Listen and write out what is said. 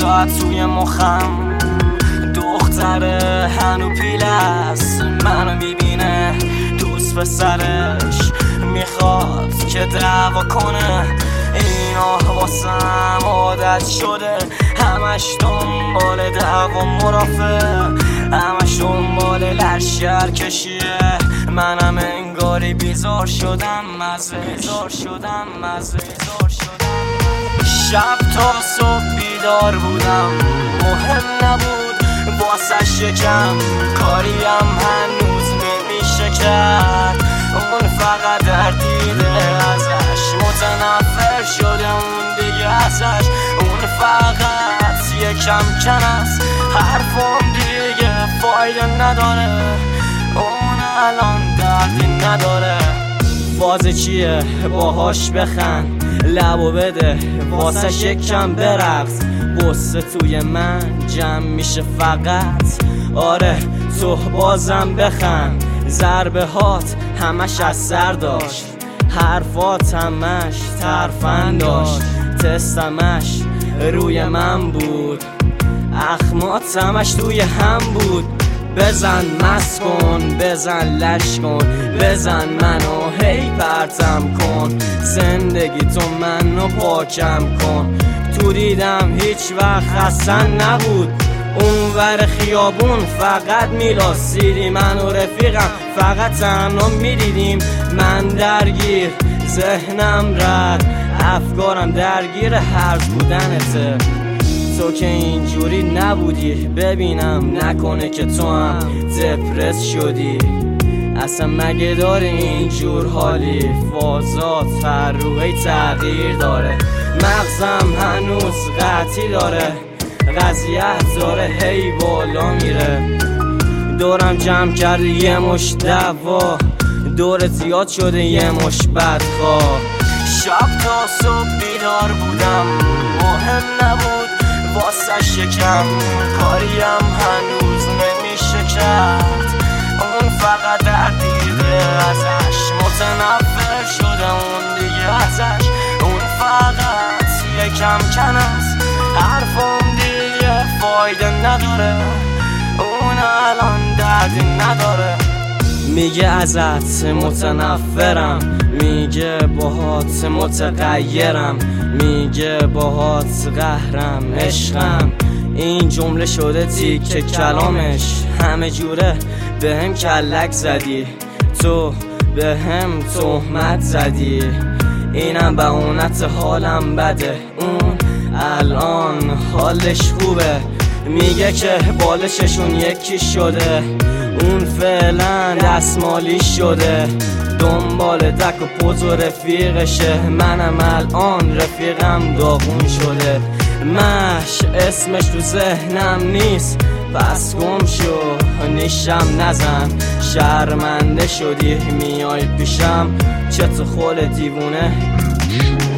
ساعت توی مخم دختره هنو پیل است، منو میبینه دوست پسرش میخواد که دعوا کنه. اینا واسم عادت شده، همش دنبال دعوا مرافع، همش دنبال لشکر کشیه. منم انگاری بیزار شدم شب تا صبح بیدار بودم، مهم نبود واسه شکم، کاریم هنوز نمیشه کرد. اون فقط دردیده ازش، متنفر شده اون دیگه ازش. اون فقط یکم کن است، حرفم دیگه فایده نداره. اون الان دردی نداره. فاز چیه باهاش بخند، لبو بده واسه شکم برقص. بسته توی من جمع میشه فقط، آره تو بازم بخند. ضربه هات همش از سر داشت، حرفات همش ترفند داشت. تستمش روی من بود، اخمات همش توی هم بود. بزن مست کن، بزن لش کن، بزن منو هی پرتم کن. زندگی تو منو پاکم کن. تو دیدم هیچ وقت خستن نبود، اون ور خیابون فقط میلاسیدی. من و رفیقم فقط تنها میدیدیم. من درگیر ذهنم رد، افکارم درگیر هرز بودنته. تو که اینجوری نبودی، ببینم نکنه که تو هم دپرس شدی. اصلا مگه داره اینجور حالی؟ فازات هر روی تغییر داره، مغزم هنوز قطعی داره، قضیت داره هی بالا میره. دورم جمع کرده یه مش دعوا، دور زیاد شده یه مش بدخواه. شب تا صبح بیدار بودم، مهم نبود واسه شکم، کاریم هنوز نمیشه کرد. اون فقط دردیده ازش، متنفر شده اون دیگه ازش. اون فقط یکم کن است، حرفم دیگه فایده نداره. اون الان دردی نداره. میگه ازت متنفرم، میگه باهات متغیرم، میگه باهات قهرم عشقم. این جمله شده تیکه کلامش، همه جوره به هم کلک زدی، تو به هم تهمت زدی. اینم بهونت حالم بده، اون الان حالش خوبه. میگه که بالششون یکی شده، اون فعلا دستمالی شده. دنبال دک و پوز و رفیقشه، منم الان رفیقم داغون شده. مش اسمش تو ذهنم نیست، پس گم شو نیشم نزن. شرمنده شدی میای پیشم، چه تو خول دیوونه